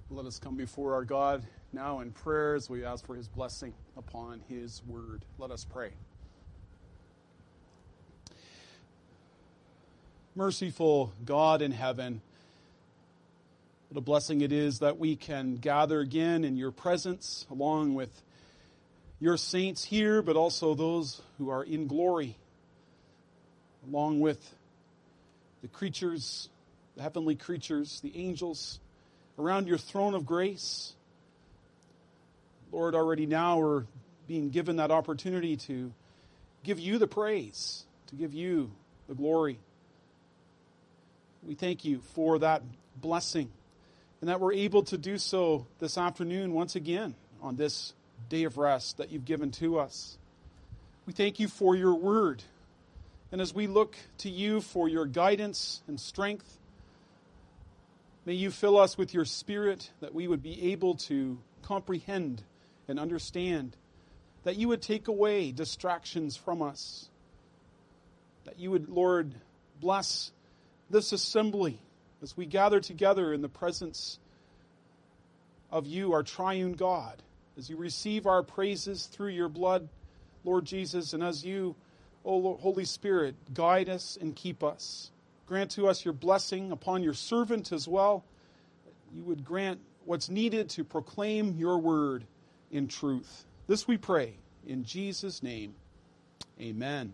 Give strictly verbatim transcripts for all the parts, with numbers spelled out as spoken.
Let us come before our God now in prayer as we ask for his blessing upon his word. Let us pray. Merciful God in heaven, what a blessing it is that we can gather again in your presence along with your saints here, but also those who are in glory, along with the creatures, the heavenly creatures, the angels, around your throne of grace. Lord, already now we're being given that opportunity to give you the praise, to give you the glory. We thank you for that blessing and that we're able to do so this afternoon once again on this day of rest that you've given to us. We thank you for your word. And as we look to you for your guidance and strength, may you fill us with your Spirit that we would be able to comprehend and understand, that you would take away distractions from us, that you would, Lord, bless this assembly as we gather together in the presence of you, our triune God, as you receive our praises through your blood, Lord Jesus, and as you, O Holy Spirit, guide us and keep us. Grant to us your blessing upon your servant as well. You would grant what's needed to proclaim your word in truth. This we pray in Jesus' name. Amen.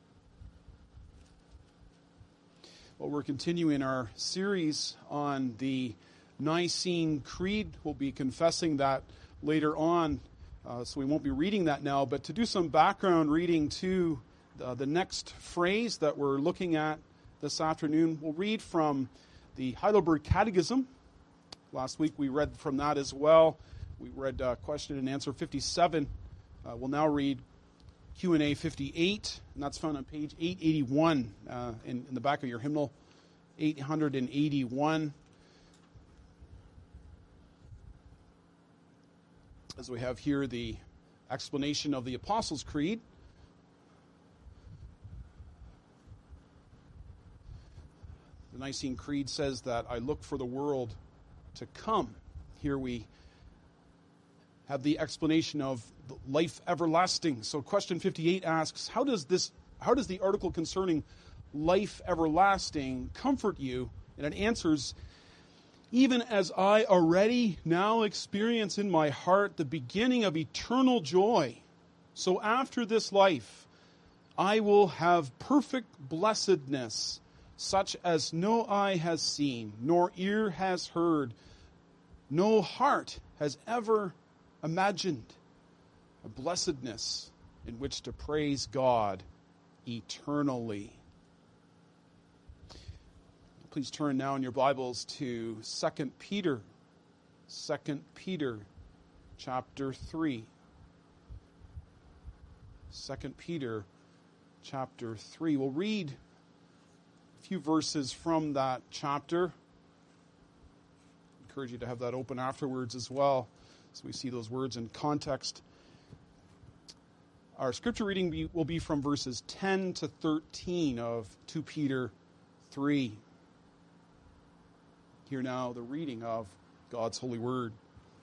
Well, we're continuing our series on the Nicene Creed. We'll be confessing that later on, uh, so we won't be reading that now. But to do some background reading to uh, the next phrase that we're looking at this afternoon, we'll read from the Heidelberg Catechism. Last week we read from that as well. We read uh, question and answer fifty-seven. Uh, we'll now read Q and A fifty-eight, and that's found on page eight eighty-one uh, in, in the back of your hymnal, eight eighty-one. As we have here the explanation of the Apostles' Creed. The Nicene Creed says that I look for the world to come. Here we have the explanation of life everlasting. So question fifty-eight asks, how does this, how does the article concerning life everlasting comfort you? And it answers, even as I already now experience in my heart the beginning of eternal joy, so after this life I will have perfect blessedness, such as no eye has seen, nor ear has heard, no heart has ever imagined. A blessedness in which to praise God eternally. Please turn now in your Bibles to Second Peter. Second Peter chapter three. Second Peter chapter three. We'll read a few verses from that chapter. I encourage you to have that open afterwards as well, so we see those words in context. Our scripture reading be, will be from verses ten to thirteen of Second Peter three. Hear now the reading of God's holy word.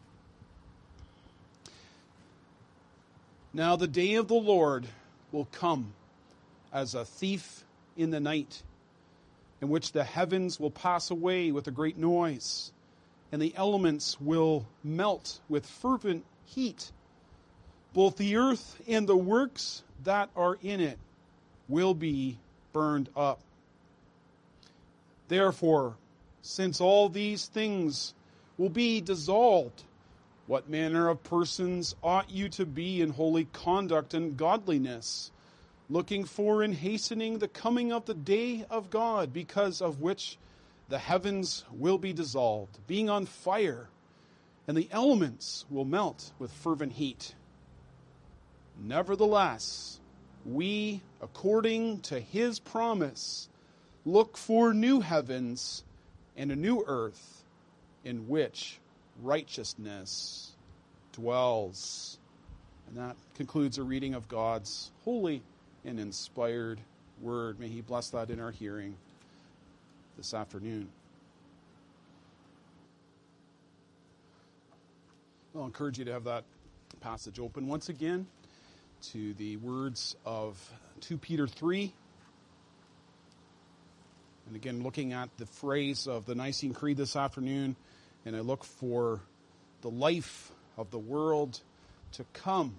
Now the day of the Lord will come as a thief in the night, in which the heavens will pass away with a great noise, and the elements will melt with fervent heat. Both the earth and the works that are in it will be burned up. Therefore, since all these things will be dissolved, what manner of persons ought you to be in holy conduct and godliness, looking for and hastening the coming of the day of God, because of which the heavens will be dissolved, being on fire, and the elements will melt with fervent heat. Nevertheless, we, according to his promise, look for new heavens and a new earth in which righteousness dwells. And that concludes a reading of God's holy and inspired word. May he bless that in our hearing this afternoon. I'll encourage you to have that passage open once again to the words of Second Peter three. And again, looking at the phrase of the Nicene Creed this afternoon, and I look for the life of the world to come.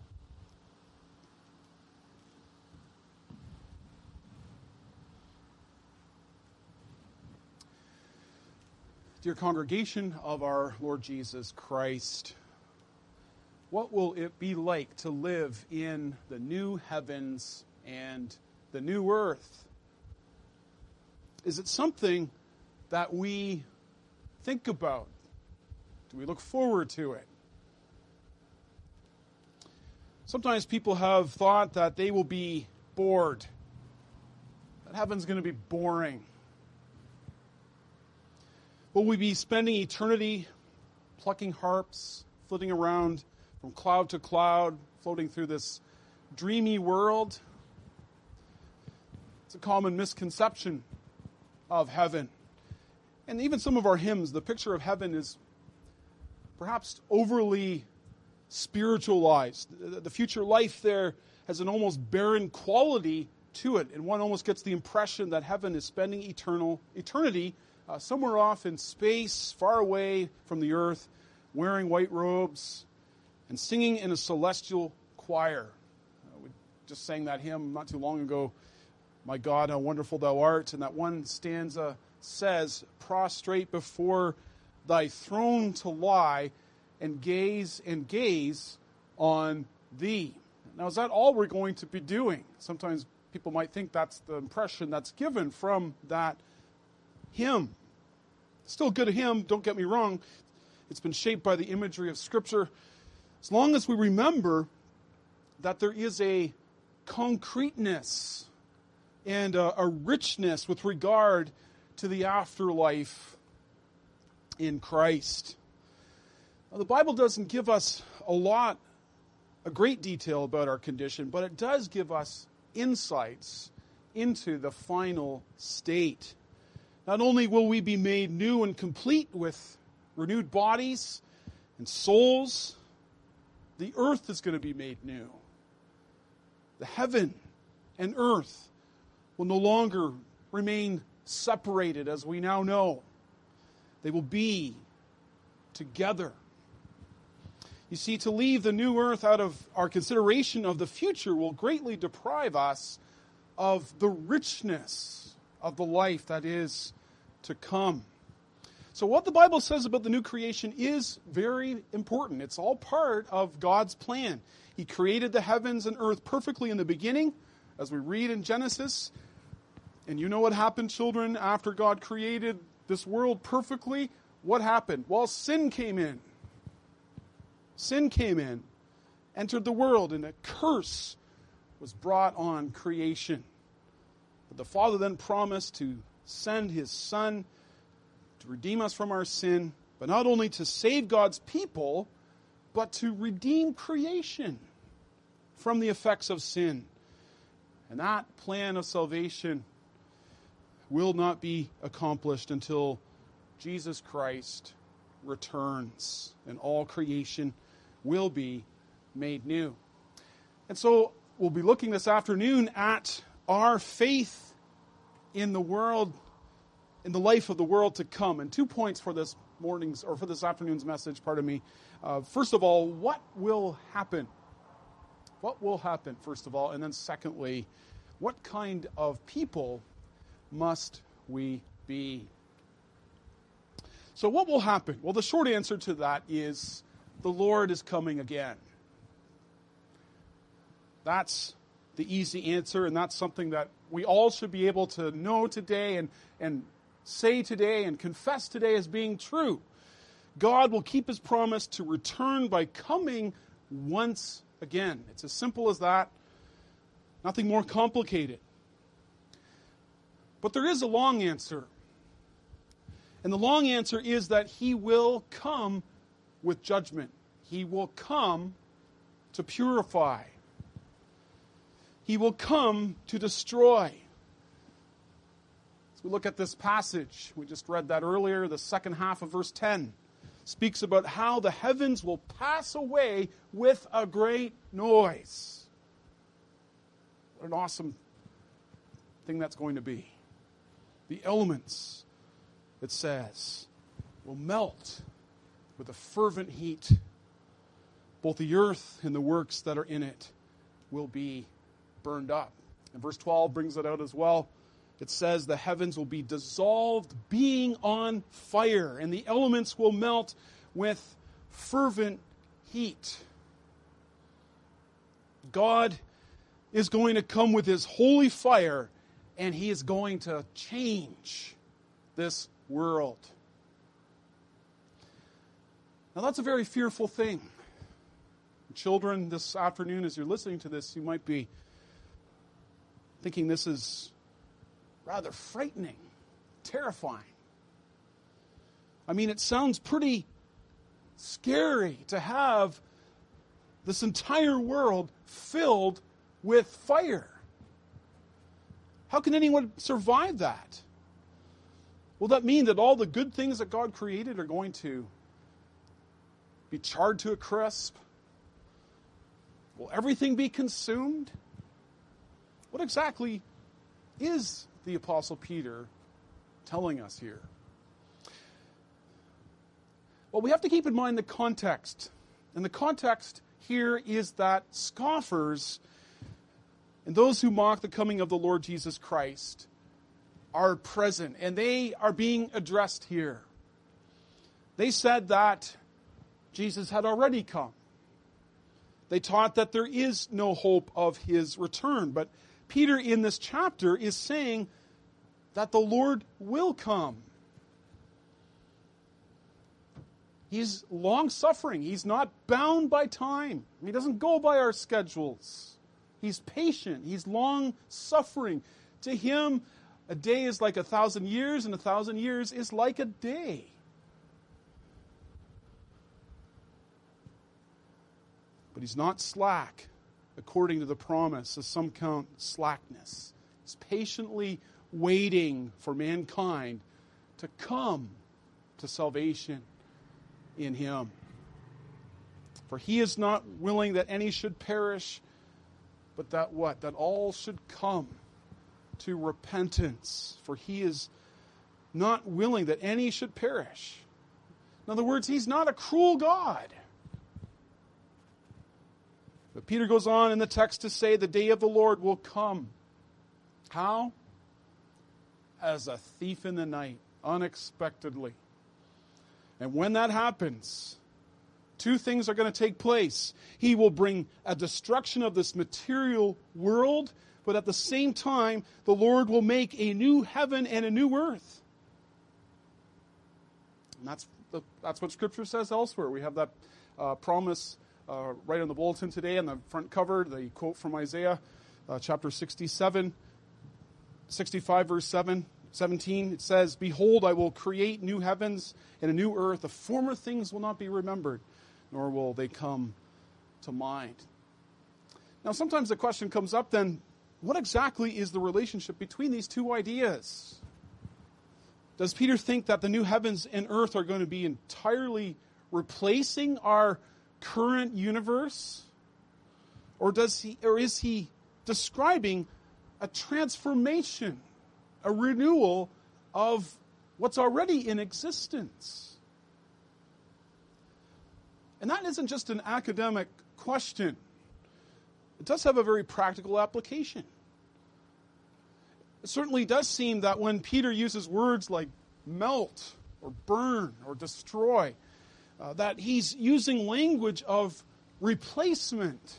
Dear congregation of our Lord Jesus Christ, what will it be like to live in the new heavens and the new earth? Is it something that we think about? Do we look forward to it? Sometimes people have thought that they will be bored, that heaven's going to be boring. Will we be spending eternity plucking harps, flitting around from cloud to cloud, floating through this dreamy world? It's a common misconception of heaven. And even some of our hymns, the picture of heaven is perhaps overly spiritualized. The future life there has an almost barren quality to it, and one almost gets the impression that heaven is spending eternal eternity Uh, somewhere off in space, far away from the earth, wearing white robes and singing in a celestial choir. Uh, we just sang that hymn not too long ago, "My God, how wonderful thou art," and that one stanza says, "Prostrate before thy throne to lie and gaze and gaze on thee." Now, is that all we're going to be doing? Sometimes people might think that's the impression that's given from that hymn. Still a good hymn, don't get me wrong. It's been shaped by the imagery of Scripture. As long as we remember that there is a concreteness and a, a richness with regard to the afterlife in Christ. Now, the Bible doesn't give us a lot, a great detail about our condition, but it does give us insights into the final state. Not only will we be made new and complete with renewed bodies and souls, the earth is going to be made new. The heaven and earth will no longer remain separated as we now know. They will be together. You see, to leave the new earth out of our consideration of the future will greatly deprive us of the richness of the life that is to come. So what the Bible says about the new creation is very important. It's all part of God's plan. He created the heavens and earth perfectly in the beginning, as we read in Genesis. And you know what happened, children, after God created this world perfectly? What happened? Well, sin came in. Sin came in, entered the world, and a curse was brought on creation. But the Father then promised to send His Son to redeem us from our sin, but not only to save God's people, but to redeem creation from the effects of sin. And that plan of salvation will not be accomplished until Jesus Christ returns, and all creation will be made new. And so we'll be looking this afternoon at our faith in the world, in the life of the world to come. And two points for this morning's, or for this afternoon's message, pardon me. Uh, first of all, what will happen? What will happen, first of all? And then secondly, what kind of people must we be? So what will happen? Well, the short answer to that is the Lord is coming again. That's the easy answer, and that's something that we all should be able to know today and, and say today and confess today as being true. God will keep His promise to return by coming once again. It's as simple as that. Nothing more complicated. But there is a long answer. And the long answer is that He will come with judgment. He will come to purify. He will come to destroy. As we look at this passage, we just read that earlier, the second half of verse ten. speaks about how the heavens will pass away with a great noise. What an awesome thing that's going to be. The elements, it says, will melt with a fervent heat. Both the earth and the works that are in it will be burned up. And verse twelve brings it out as well. It says the heavens will be dissolved, being on fire, and the elements will melt with fervent heat. God is going to come with his holy fire, and he is going to change this world. Now that's a very fearful thing. Children, this afternoon, as you're listening to this, you might be thinking this is rather frightening, terrifying. I mean, it sounds pretty scary to have this entire world filled with fire. How can anyone survive that? Will that mean that all the good things that God created are going to be charred to a crisp? Will everything be consumed? What exactly is the Apostle Peter telling us here? Well, we have to keep in mind the context. And the context here is that scoffers and those who mock the coming of the Lord Jesus Christ are present, and they are being addressed here. They said that Jesus had already come. They taught that there is no hope of his return. But Peter in this chapter is saying that the Lord will come. He's long-suffering. He's not bound by time. He doesn't go by our schedules. He's patient. He's long-suffering. To him, a day is like a thousand years, and a thousand years is like a day. But he's not slack, according to the promise, as some count slackness. He's patiently waiting for mankind to come to salvation in him. For he is not willing that any should perish, but that what? That all should come to repentance. For he is not willing that any should perish. In other words, he's not a cruel God. But Peter goes on in the text to say the day of the Lord will come. How? As a thief in the night, unexpectedly. And when that happens, two things are going to take place. He will bring a destruction of this material world, but at the same time, the Lord will make a new heaven and a new earth. And that's the, that's what Scripture says elsewhere. We have that uh, promise uh, right on the bulletin today on the front cover, the quote from Isaiah, uh, chapter sixty-seven, sixty-five, verse seven. seventeen, it says, "Behold, I will create new heavens and a new earth. The former things will not be remembered, nor will they come to mind." Now, sometimes the question comes up then, what exactly is the relationship between these two ideas? Does Peter think that the new heavens and earth are going to be entirely replacing our current universe? Or does he, or is he describing a transformation, a renewal of what's already in existence? And that isn't just an academic question. It does have a very practical application. It certainly does seem that when Peter uses words like melt or burn or destroy, uh, that he's using language of replacement.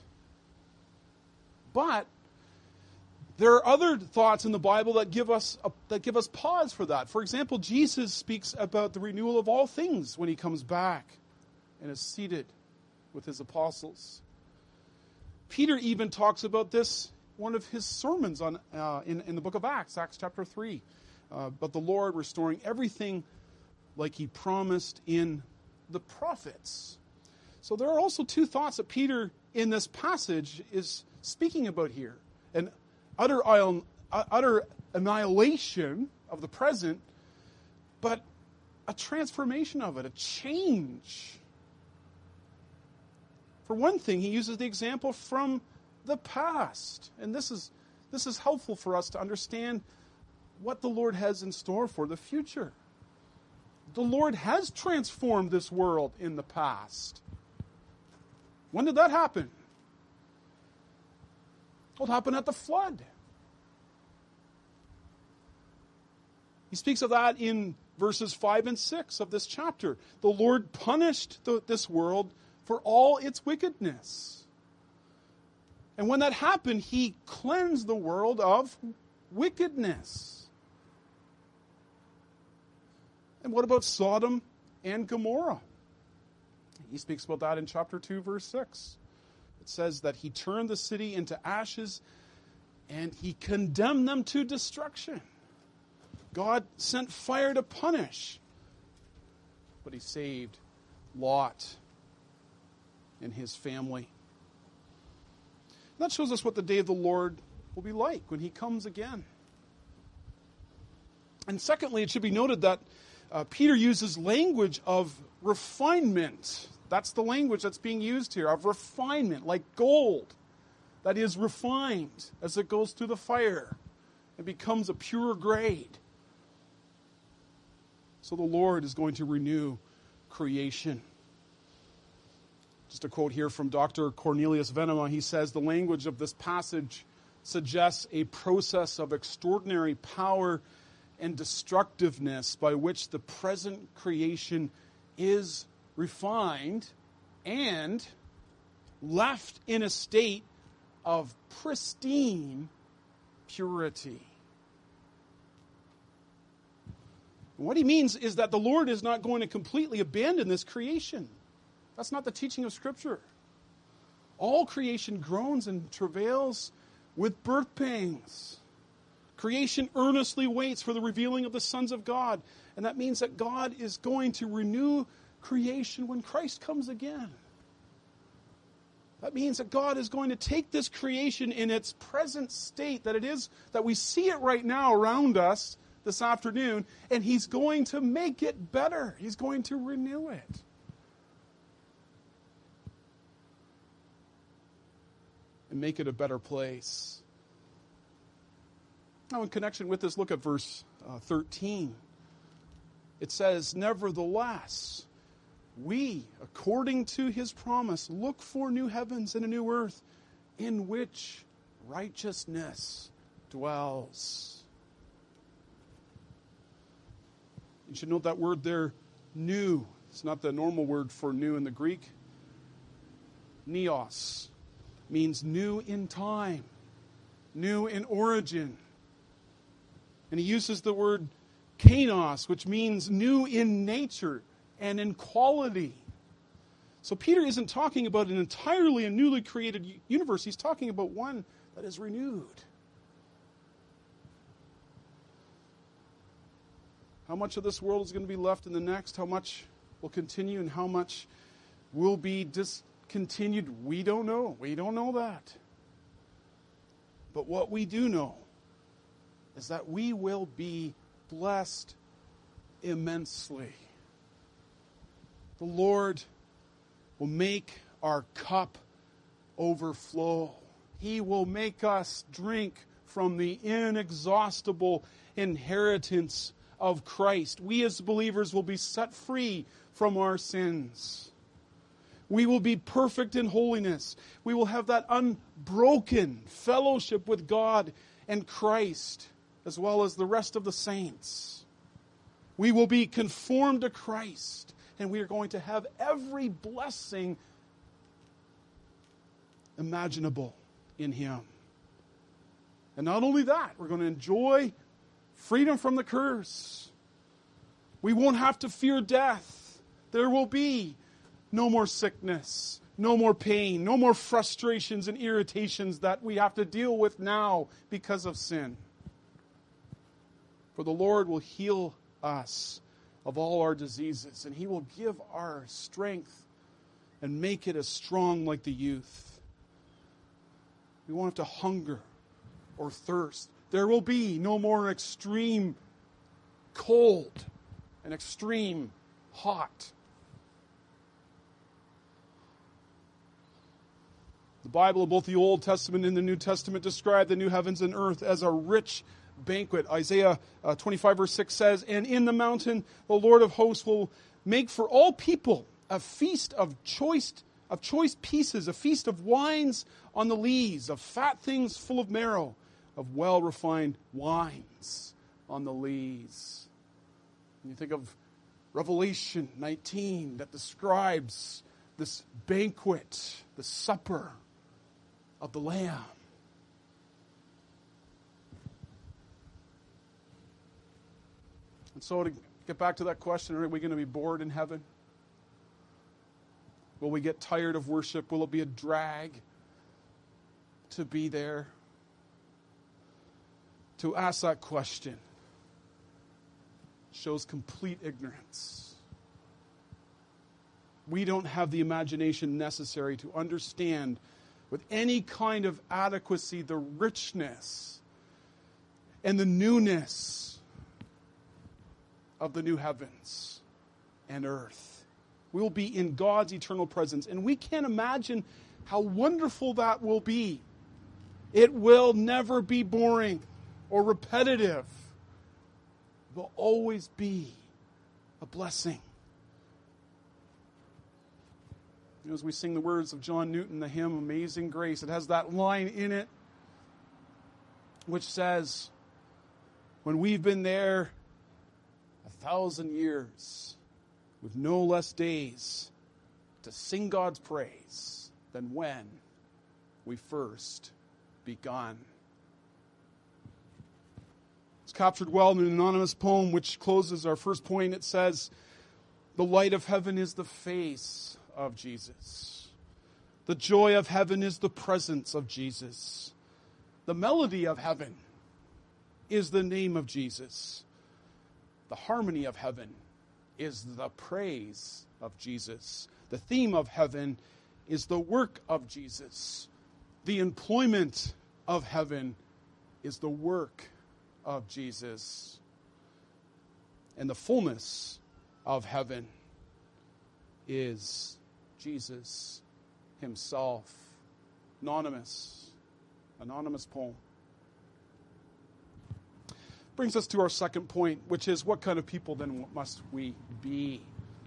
But there are other thoughts in the Bible that give us a, that give us pause for that. For example, Jesus speaks about the renewal of all things when he comes back and is seated with his apostles. Peter even talks about this one of his sermons on uh, in, in the book of Acts, Acts chapter three. Uh, but the Lord restoring everything like he promised in the prophets. So there are also two thoughts that Peter in this passage is speaking about here. An utter, utter annihilation of the present, but a transformation of it, a change. For one thing, he uses the example from the past. And this is, this is helpful for us to understand what the Lord has in store for the future. The Lord has transformed this world in the past. When did that happen? Well, it happened at the flood. He speaks of that in verses five and six of this chapter. The Lord punished the, this world for all its wickedness. And when that happened, he cleansed the world of wickedness. And what about Sodom and Gomorrah? He speaks about that in chapter two, verse six. It says that he turned the city into ashes and he condemned them to destruction. God sent fire to punish, but he saved Lot and his family. That shows us what the day of the Lord will be like when he comes again. And secondly, it should be noted that Uh, Peter uses language of refinement. That's the language that's being used here, of refinement, like gold that is refined as it goes through the fire. It becomes a pure grade. So the Lord is going to renew creation. Just a quote here from Doctor Cornelius Venema. He says, the language of this passage suggests a process of extraordinary power and destructiveness by which the present creation is refined and left in a state of pristine purity. What he means is that the Lord is not going to completely abandon this creation. That's not the teaching of Scripture. All creation groans and travails with birth pangs. Creation earnestly waits for the revealing of the sons of God. And that means that God is going to renew creation when Christ comes again. That means that God is going to take this creation in its present state, that it is, that we see it right now around us this afternoon, and he's going to make it better. He's going to renew it. And make it a better place. Now, in connection with this, look at verse uh, thirteen. It says, nevertheless, we, according to his promise, look for new heavens and a new earth in which righteousness dwells. You should note that word there, new. It's not the normal word for new in the Greek. Neos means new in time, new in origin. And he uses the word kainos, which means new in nature and in quality. So Peter isn't talking about an entirely and newly created universe. He's talking about one that is renewed. How much of this world is going to be left in the next? How much will continue and how much will be discontinued? We don't know. We don't know that. But what we do know is that we will be blessed immensely. The Lord will make our cup overflow. He will make us drink from the inexhaustible inheritance of Christ. We as believers will be set free from our sins. We will be perfect in holiness. We will have that unbroken fellowship with God and Christ, as well as the rest of the saints. We will be conformed to Christ, and we are going to have every blessing imaginable in him. And not only that, we're going to enjoy freedom from the curse. We won't have to fear death. There will be no more sickness, no more pain, no more frustrations and irritations that we have to deal with now because of sin. For the Lord will heal us of all our diseases, and he will give our strength and make it as strong like the youth. We won't have to hunger or thirst. There will be no more extreme cold and extreme hot. The Bible, both the Old Testament and the New Testament, describe the new heavens and earth as a rich banquet. Isaiah uh, twenty-five verse six says, "And in the mountain the Lord of hosts will make for all people a feast of choice of choice pieces, a feast of wines on the lees, of fat things full of marrow, of well-refined wines on the lees." And you think of Revelation nineteen that describes this banquet, the supper of the Lamb. And so to get back to that question, are we going to be bored in heaven? Will we get tired of worship? Will it be a drag to be there? To ask that question shows complete ignorance. We don't have the imagination necessary to understand with any kind of adequacy the richness and the newness of the new heavens and earth. We will be in God's eternal presence, and we can't imagine how wonderful that will be. It will never be boring or repetitive. It will always be a blessing. You know, as we sing the words of John Newton, the hymn Amazing Grace, it has that line in it which says, "When we've been there a thousand years with no less days to sing God's praise than when we first begun." It's captured well in an anonymous poem which closes our first point. It says, "The light of heaven is the face of Jesus. The joy of heaven is the presence of Jesus. The melody of heaven is the name of Jesus. The harmony of heaven is the praise of Jesus. The theme of heaven is the work of Jesus. The employment of heaven is the work of Jesus. And the fullness of heaven is Jesus himself." Anonymous. Anonymous poem. Brings us to our second point, which is, what kind of people then must we be?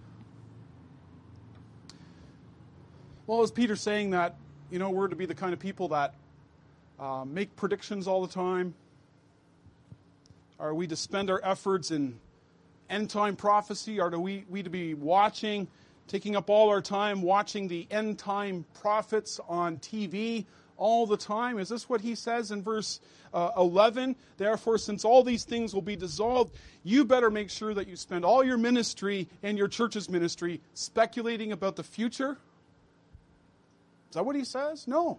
Well, is Peter saying that, you know, we're to be the kind of people that uh, make predictions all the time? Are we to spend our efforts in end-time prophecy? Are we, we to be watching, taking up all our time watching the end-time prophets on T V all the time? Is this what he says in verse uh, eleven? "Therefore, since all these things will be dissolved, you better make sure that you spend all your ministry and your church's ministry speculating about the future." Is that what he says? No.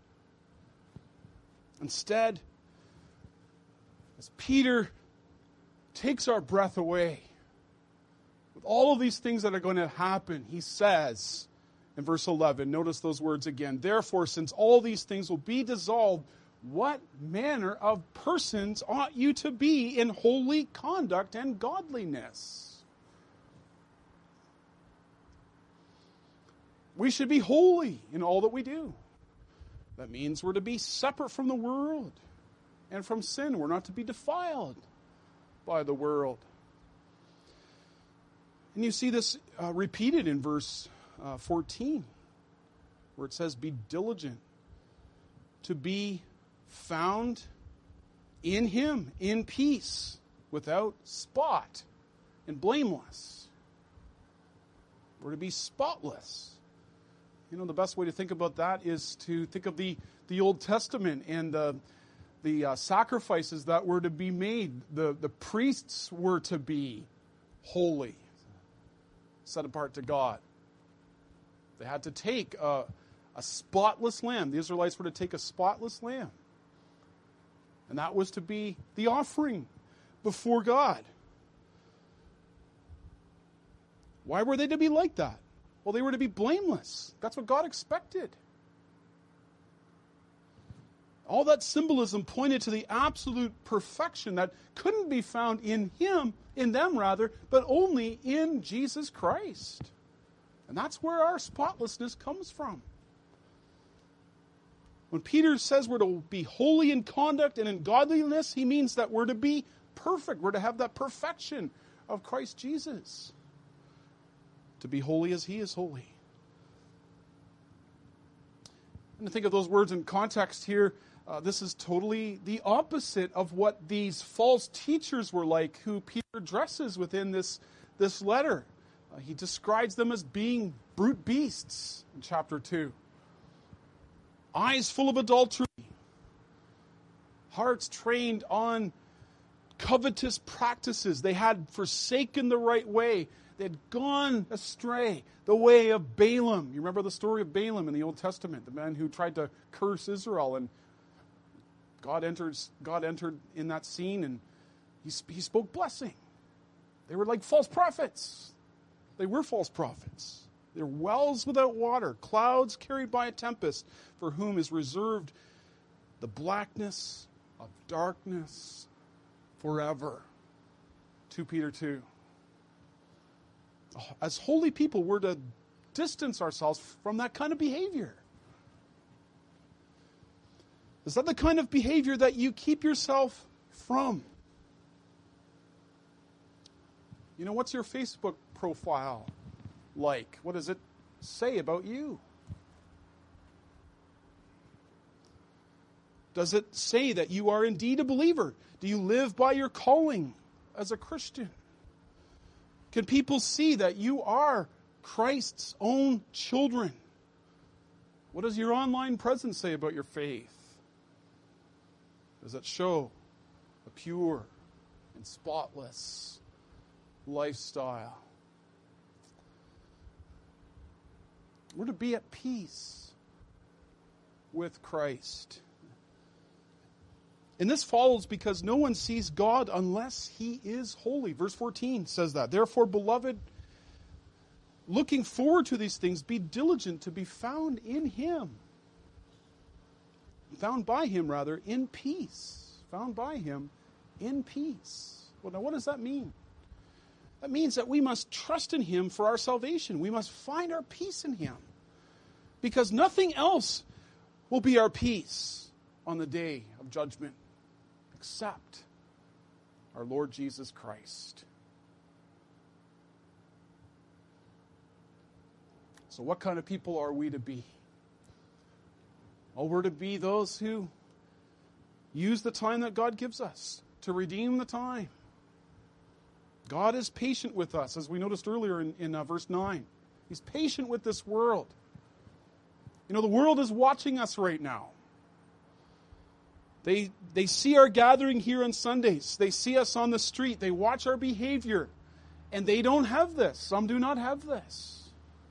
Instead, as Peter takes our breath away, with all of these things that are going to happen, he says in verse eleven, notice those words again, "Therefore, since all these things will be dissolved, what manner of persons ought you to be in holy conduct and godliness?" We should be holy in all that we do. That means we're to be separate from the world and from sin. We're not to be defiled by the world. And you see this uh, repeated in verse uh, fourteen, where it says, "Be diligent to be found in him, in peace, without spot, and blameless." We're to be spotless. You know, the best way to think about that is to think of the, the Old Testament and the, the uh, sacrifices that were to be made. The, the priests were to be holy, set apart to God. They had to take a, a spotless lamb. The Israelites were to take a spotless lamb. And that was to be the offering before God. Why were they to be like that? Well, they were to be blameless. That's what God expected. All that symbolism pointed to the absolute perfection that couldn't be found in him in them rather, but only in Jesus Christ. And that's where our spotlessness comes from. When Peter says we're to be holy in conduct and in godliness, he means that we're to be perfect. We're to have that perfection of Christ Jesus. To be holy as he is holy. And to think of those words in context here, uh, this is totally the opposite of what these false teachers were like who Peter addresses within this, this letter. Uh, he describes them as being brute beasts in chapter two. Eyes full of adultery. Hearts trained on covetous practices. They had forsaken the right way. They had gone astray, the way of Balaam. You remember the story of Balaam in the Old Testament, the man who tried to curse Israel, and God enters. God entered in that scene, and he, he spoke blessing. They were like false prophets. They were false prophets. They're wells without water, clouds carried by a tempest, for whom is reserved the blackness of darkness forever. Second Peter two. As holy people, we're to distance ourselves from that kind of behavior. Is that the kind of behavior that you keep yourself from? You know, what's your Facebook profile like? What does it say about you? Does it say that you are indeed a believer? Do you live by your calling as a Christian? Can people see that you are Christ's own children? What does your online presence say about your faith? Does it show a pure and spotless lifestyle? We're to be at peace with Christ. And this follows because no one sees God unless he is holy. Verse fourteen says that. Therefore, beloved, looking forward to these things, be diligent to be found in him. Found by him, rather, in peace. Found by him in peace. Well, now what does that mean? That means that we must trust in him for our salvation. We must find our peace in him. Because nothing else will be our peace on the day of judgment except our Lord Jesus Christ. So what kind of people are we to be? Well, we're to be those who use the time that God gives us to redeem the time. God is patient with us, as we noticed earlier in, in uh, verse nine. He's patient with this world. You know, the world is watching us right now. They, they see our gathering here on Sundays. They see us on the street. They watch our behavior. And they don't have this. Some do not have this.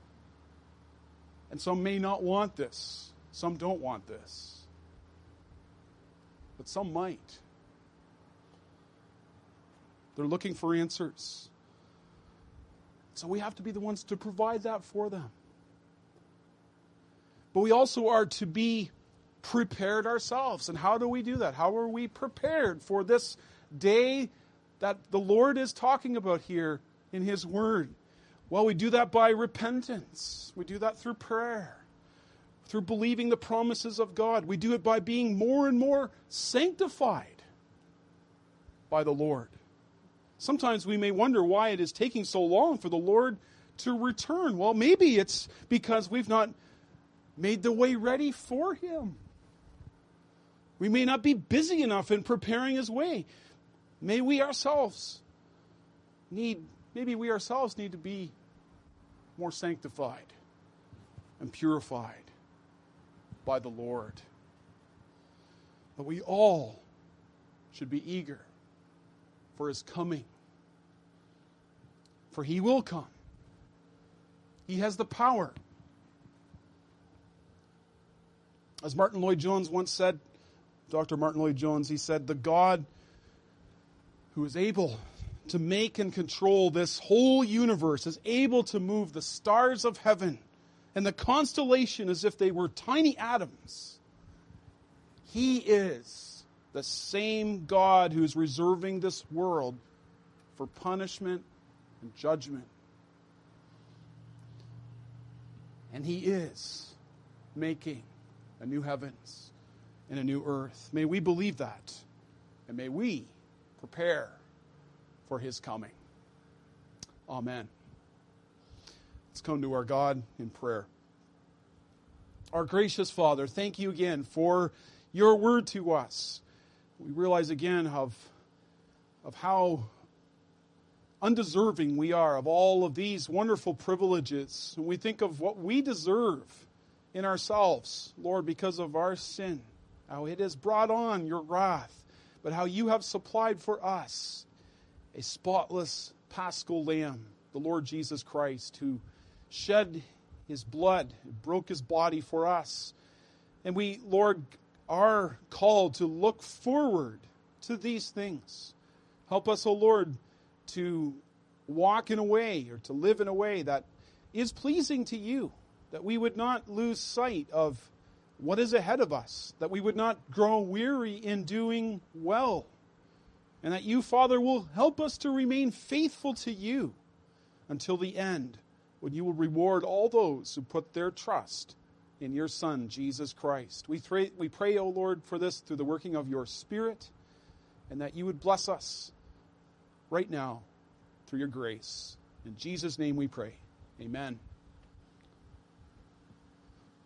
And some may not want this. Some don't want this. But some might. They're looking for answers. So we have to be the ones to provide that for them. But we also are to be prepared ourselves. And how do we do that? How are we prepared for this day that the Lord is talking about here in his word? Well, we do that by repentance. We do that through prayer, through believing the promises of God. We do it by being more and more sanctified by the Lord. Sometimes we may wonder why it is taking so long for the Lord to return. Well, maybe it's because we've not made the way ready for him. We may not be busy enough in preparing his way. May we ourselves need, maybe we ourselves need to be more sanctified and purified by the Lord. But we all should be eager for his coming. For he will come. He has the power. As Martin Lloyd-Jones once said, Doctor Martin Lloyd-Jones, he said, the God who is able to make and control this whole universe is able to move the stars of heaven and the constellation as if they were tiny atoms. He is the same God who is reserving this world for punishment and judgment. And he is making a new heavens and a new earth. May we believe that, and may we prepare for his coming. Amen. Let's come to our God in prayer. Our gracious Father, thank you again for your word to us. We realize again of, of how undeserving we are of all of these wonderful privileges. And we think of what we deserve in ourselves, Lord, because of our sin, how it has brought on your wrath, but how you have supplied for us a spotless paschal lamb, the Lord Jesus Christ, who shed his blood, broke his body for us. And we, Lord, are called to look forward to these things. Help us, O Lord, to walk in a way or to live in a way that is pleasing to you, that we would not lose sight of what is ahead of us, that we would not grow weary in doing well, and that you, Father, will help us to remain faithful to you until the end, when you will reward all those who put their trust in your Son, Jesus Christ. We pray, we pray, O Lord, for this through the working of your Spirit, and that you would bless us right now through your grace. In Jesus' name we pray. Amen.